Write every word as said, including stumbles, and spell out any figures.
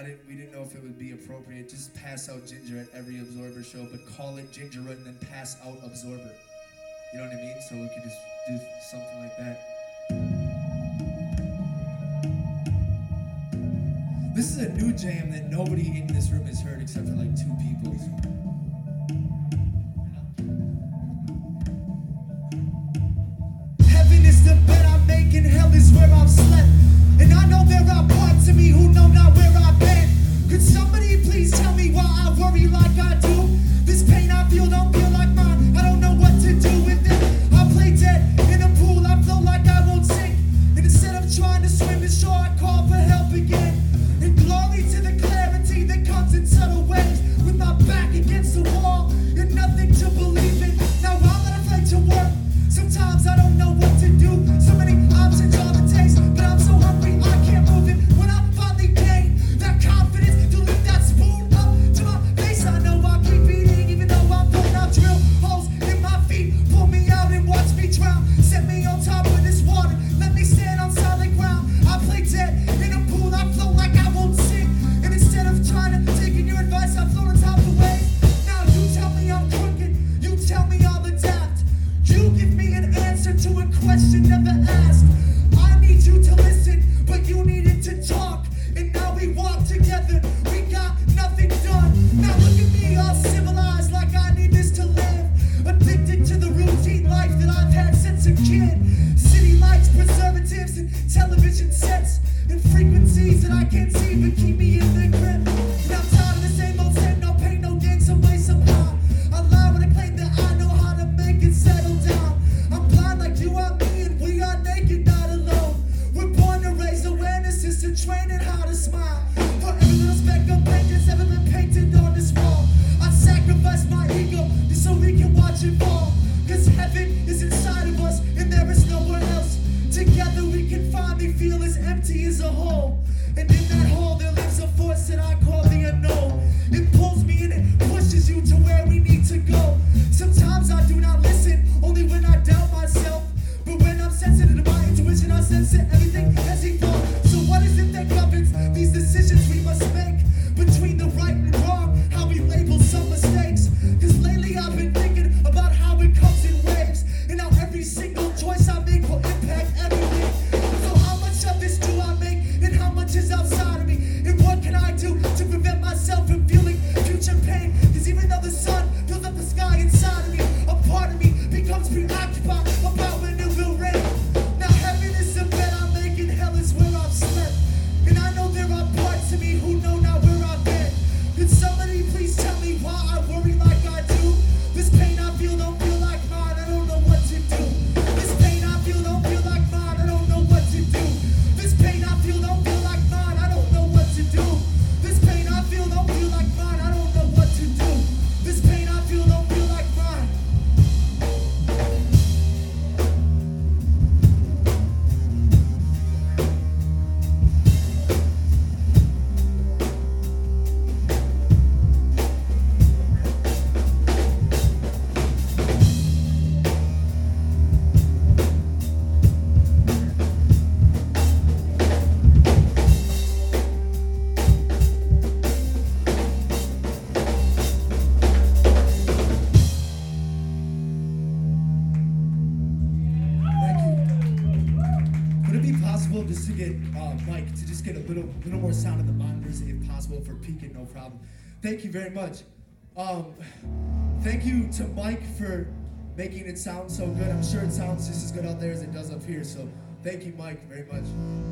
I didn't. We didn't know if it would be appropriate. Just pass out ginger at every Absorber show, but call it Ginger Root and then pass out Absorber. You know what I mean? So we could just do something like that. This is a new jam that nobody in this room has heard except for like two people. Heaven is the bed I make and hell is where I've slept. And I know there are parts of me who know not where I've been. Could somebody please tell me why I worry like I do? This pain I feel don't feel like mine. I don't know what to do with it. I play dead in a pool, I float like I won't sink. And instead of trying to swim ashore, I call for help again. And glory to the clarity that comes in subtle ways. With my back against the wall and nothing to believe in. Now I'm not afraid to work. Sometimes I don't know what to do. So many options on the taste, but I'm so hungry I can't move it. When I finally gain that confidence to lift that spoon up to my face, I know I'll keep eating even though I'm putting out drill holes in my feet. Pull me out and watch me drown. Set me on top of this water. Let me stand on solid ground. I play dead in a pool. I float like I won't sink. And instead of trying to take your advice, I float on top of the waves. Now you tell me I'm crooked. You tell me I'll adapt. You give me an answer to a question never asked. I need you to listen, but you needed to talk. And now we walk together. We got nothing done. Now look at me all civilized like I need this to live. Addicted to the routine life that I've had since a kid. City lights, preservatives, and television sets. And frequencies that I can't see but keep me in the grip. And I'm tired of the same old same, no pain, no gain, some way, somehow. I lie when I claim that I know how to make it settle down. I'm blind like you are me and we are naked, not alone. We're born to raise awareness, is to train in how to smile. For every little speck of paint that's ever been painted on this wall, I sacrifice my ego just so we can watch it fall. Cause heaven is inside of us and there is nowhere else. Together we can finally feel as empty as a hole. And in that hole there lives a force that I call the unknown. It pulls me and it pushes you to where we need to go. Sometimes I do not listen, only when I doubt myself. But when I'm sensitive to my intuition, I sense that everything has evolved. So what is it that governs these decisions we must make? Between the right and wrong, how we label some mistakes. Cause lately I've been thinking about how it comes in waves. And how every single choice I make will impact everything. So how much of this do I make and how much is outside of me? And what can I do to prevent myself from feeling future pain? Cause even though the sun fills up the sky inside of me, a part of me becomes preoccupied about when it will rain. Now heaven is the bed I make and hell is where I've slept. And I know there are parts of me who know not where I've been. Could somebody please tell me why I worry like I do? This pain I feel don't feel like mine, I don't know what to do. This pain I feel don't feel like mine, I don't know what to do. This pain I feel don't feel like mine, I don't know what to do. This pain I feel don't feel like mine, I don't know what to do. This pain I feel don't feel like mine. Just to get uh, Mike to just get a little little more sound in the monitors if possible for peaking, no problem. Thank you very much. Um, thank you to Mike for making it sound so good. I'm sure it sounds just as good out there as it does up here. So thank you, Mike, very much.